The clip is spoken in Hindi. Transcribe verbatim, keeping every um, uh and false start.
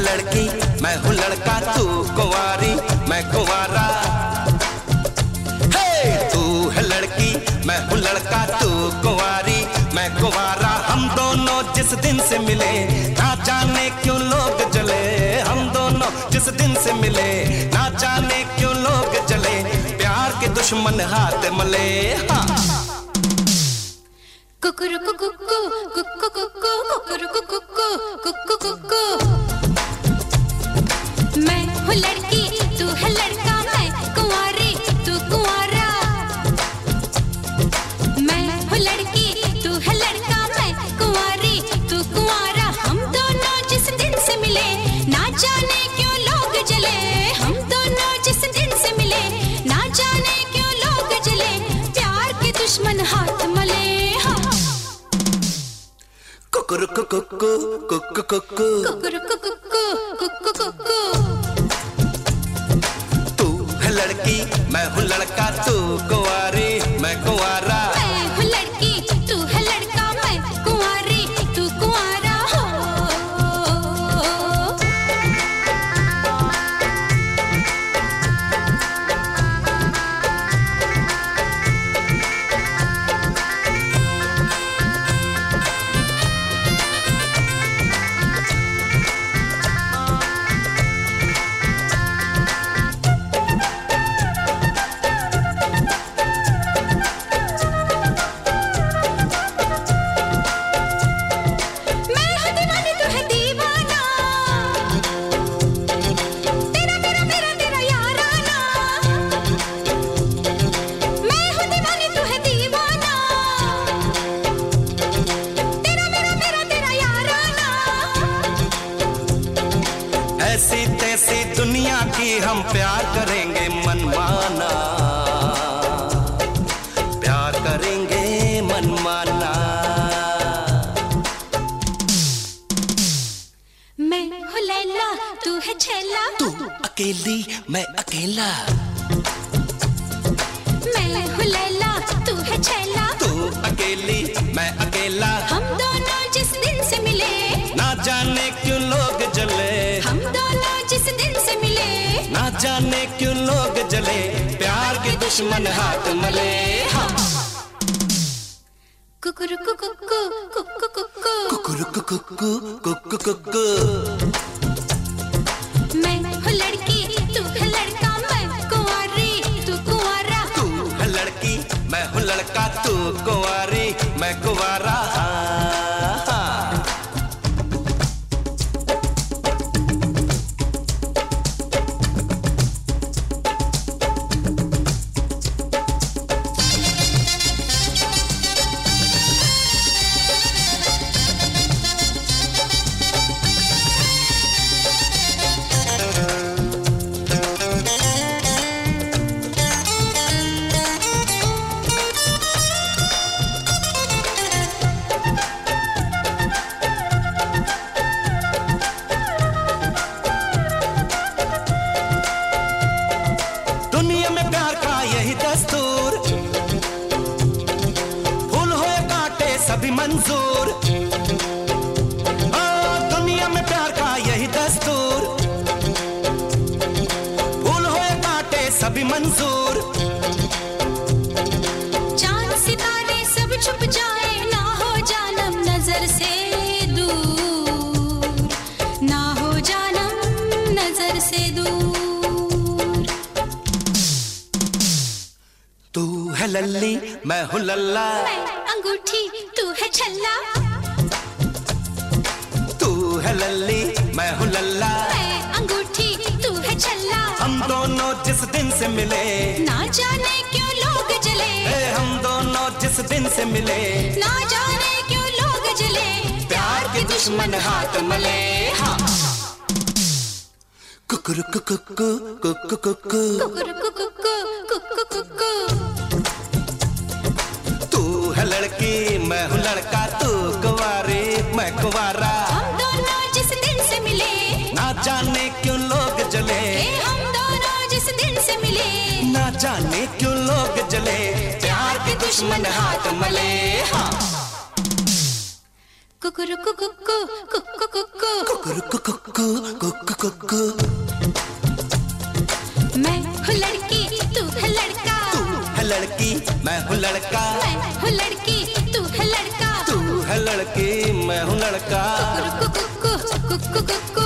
लड़की मैं हूँ लड़का, तू कुंवारी मैं कुंवारा। हे तू है लड़की मैं हूँ लड़का, तू कुंवारी मैं कुंवारा। हम दोनों जिस दिन से मिले ना जाने क्यों लोग जले, हम दोनों जिस दिन से मिले ना जाने क्यों लोग जले, प्यार के दुश्मन हाथ मले। हाँ कुकुरु कुकु कुकु कुकु कुकुरु कुकु कुकु कुकु। मैं हूँ लड़की तू है लड़का, मैं कुंवारी तू कुंवारा। मैं हूँ लड़की तू है लड़का, मैं कुंवारी तू कुंवारा। हम दोनों जिस दिन से मिले ना जाने क्यों लोग जले, हम दोनों जिस दिन से मिले ना जाने क्यों लोग जले, प्यार के दुश्मन हाथ मले। कुकुरु कुकु कुकु कुकु कुकुरु कुकु कुकु कुकु। तू है लड़की मैं हूँ लड़का, तू कुंवारी मैं कुंवारा। मैं हूँ लड़की तू है लड़का, मैं कुंवारी तू कुंवारा। हो ऐसी तैसी दुनिया की हम प्यार करेंगे मनमाना, प्यार करेंगे मनमाना। मैं हूँ लैला तू है छैला, तू अकेली मैं अकेला। मैं हूँ लैला तू है छैला, तू अकेली मैं अकेला। हम दोनों जिस दिन से मिले ना जाने क्यों लोग जले, हम दोनों जिस दिन से मिले ना जाने क्यों लोग जले, प्यार के दुश्मन हाथ मले। हाँ कुकुरु कुकु कुकु कुकु कुकुरु कुकु कुकु कुकु। मैं हूँ लड़की तू है लड़का, मैं कुंवारी तू कुंवारा। तू है लड़की मैं हूँ लड़का, तू कुंवारी मैं कुंवारा। दुनिया में प्यार का यही दस्तूर, फूल होए कांटे सभी मंजूर। ओ, दुनिया में प्यार का यही दस्तूर, फूल होए कांटे सभी मंजूर। चांद सितारे सब छुप जाए ना हो जानम नजर से दूर, ना हो जानम नजर से दूर। तू है लल्ली मैं हूँ लल्ला, मैं अंगूठी तू है छल्ला। तू है लल्ली मैं हूँ लल्ला, मैं अंगूठी तू है छल्ला। हम दोनों जिस दिन से मिले ना जाने क्यों लोग जले, ए, हम दोनों जिस दिन से मिले ना जाने क्यों लोग जले, प्यार के दुश्मन हाथ मले। हाँ कुकुरु कुकु कुकु कुकु कुकुरु कुकु कुकु कुकु। तू है लड़की मैं हूँ लड़का, तू कुंवारी मैं कुंवारा। हम दोनों जिस दिन से मिले ना जाने क्यों लोग जले, ए, हम दोनों जिस दिन से मिले ना जाने क्यों लोग जले, प्यार के दुश्मन हाथ मले। हाँ कुकुरुकु कुकु कुकु कुकु कुकुरुकु कुकु कुकु कुकु। मैं हूँ लड़की तू है लड़का, तू है लड़की मैं हूँ लड़का, मैं हूँ लड़की तू है लड़का, तू है लड़की मैं हूँ लड़का। कुकुरुकु कुकु कुकु कुकु